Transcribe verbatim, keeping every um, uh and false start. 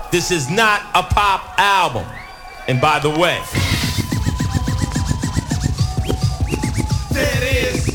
This is not a pop album. And by the way, there is